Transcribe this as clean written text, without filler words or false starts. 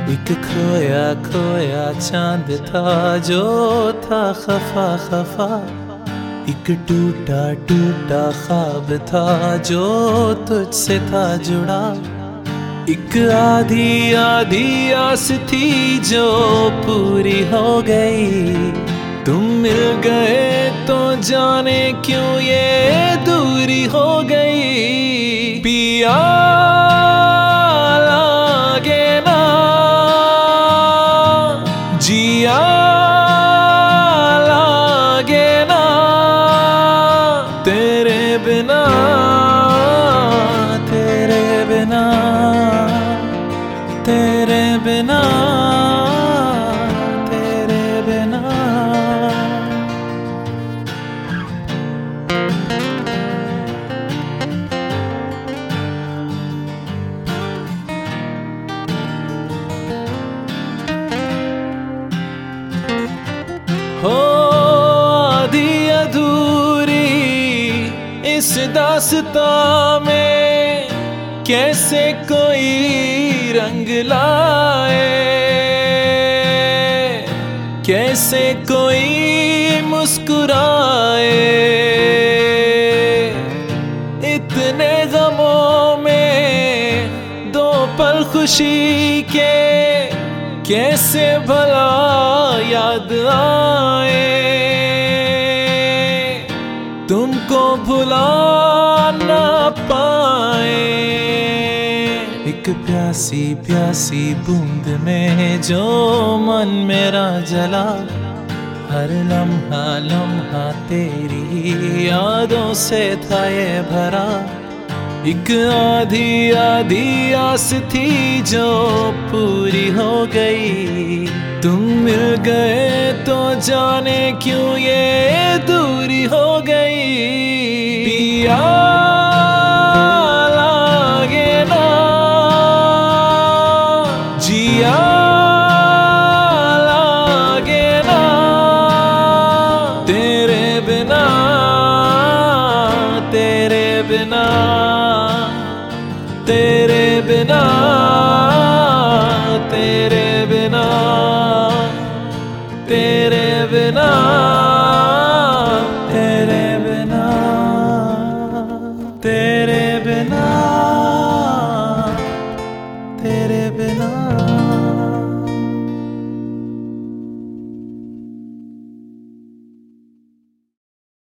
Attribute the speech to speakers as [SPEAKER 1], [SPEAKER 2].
[SPEAKER 1] एक खोया खोया चांद था जो था खफा खफा, एक टूटा टूटा ख्वाब था जो तुझसे था जुड़ा। एक आधी आधी आस थी जो पूरी हो गई, तुम मिल गए तो जाने क्यों ये दूरी हो गई। पिया लागे ना जिया लागे ना, तेरे बिना तेरे बिना तेरे बिना तेरे बिना। हो आधी अधूरी इस दास्तां में कैसे कोई रंग लाए, कैसे कोई मुस्कुराए। इतने गमों में दो पल खुशी के कैसे भला याद आए, तुमको भुला ना पाए। एक प्यासी प्यासी बूंद में जो मन मेरा जला, हर लम्हा लम्हा तेरी यादों से था ये भरा। एक आधी आधी आस थी जो पूरी हो गई, तुम मिल गए तो जाने क्यों ये दूरी हो गई। पिया लागे ना जिया लागे ना, तेरे बिना तेरे बिना तेरे बिना तेरे बिना तेरे बिना तेरे बिना तेरे